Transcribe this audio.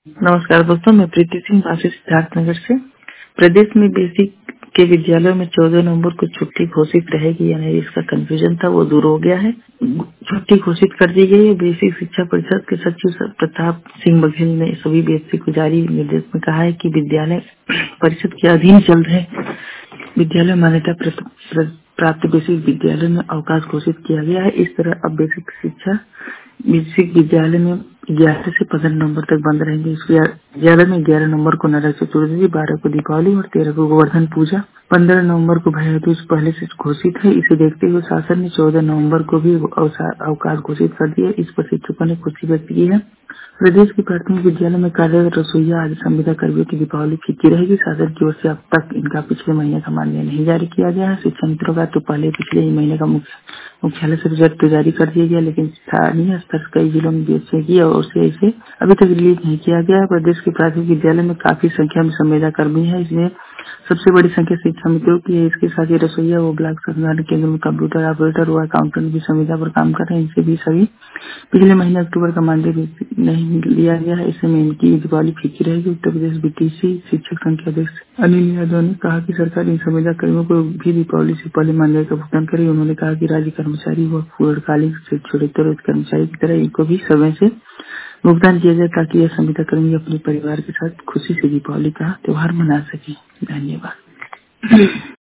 नमस्कार दोस्तों, मैं प्रीति सिंह वासी सिद्धार्थ नगर से। प्रदेश में बेसिक के विद्यालयों में 14 नवंबर को छुट्टी घोषित रहेगी या नहीं, इसका कंफ्यूजन था, वो दूर हो गया है। छुट्टी घोषित कर दी गई है। बेसिक शिक्षा परिषद के सचिव प्रताप सिंह बघेल ने सभी बेसिक को जारी निर्देश में कहा है कि विद्यालय परिषद के अधीन चल रहे विद्यालय मान्यता प्राप्त बेसिक विद्यालय में अवकाश घोषित किया गया है। इस तरह अब बेसिक विद्यालय में 11 से 15 नवंबर तक बंद रहेंगे। इस विद्यालय में 11 नवंबर को नरक चतुर्दशी, 12 को दीपावली और 13 को गोवर्धन पूजा, 15 नवंबर को भैया दूज पहले से घोषित है। इसे देखते हुए शासन ने 14 नवंबर को भी अवकाश घोषित कर दिया। इस पर शिक्षकों ने खुशी व्यक्त की है। प्रदेश के प्राथमिक विद्यालय में कार्यरत रसोईया आदि संविदा कर्मियों की दीपावली फीकी रहेगी। शासन की ओर से अब तक इनका पिछले महीने का मानदेय नहीं जारी किया गया है। शिक्षा मित्रों का तो पहले पिछले ही महीने का मुख्यालय से रिजल्ट तो जारी कर दिया गया, लेकिन स्थानीय स्तर से कई जिलों में बीएससी की और से इसे अभी तक रिलीज नहीं किया गया है। प्रदेश के प्राथमिक विद्यालय में काफी संख्या में संविदा कर्मी है। इसमें सबसे बड़ी संख्या शिक्षा मित्रों की है। इसके साथ ही रसोईया व ब्लॉक संचालन केंद्र में कंप्यूटर ऑपरेटर व अकाउंटेंट भी संविदा पर काम कर रहे हैं। इनसे भी सभी पिछले महीने अक्टूबर का मानदेय नहीं लिया गया है। ऐसे में इनकी दीपावली फीकी रहेगी। उत्तर प्रदेश बीटीसी शिक्षक संघ के अध्यक्ष अनिल यादव ने कहा कि सरकार इन संविदा कर्मियों को भी दीपावली से पहले मानदेय का भुगतान करेगी। उन्होंने कहा कि राज्य कर्मचारी व पूर्णकालिक से छोटे कर्मचारी की तरह इनको भी समय से भुगतान किया जाए, ताकि यह संविदा कर्मी अपने परिवार के साथ खुशी से दीपावली का त्योहार मना सके। धन्यवाद।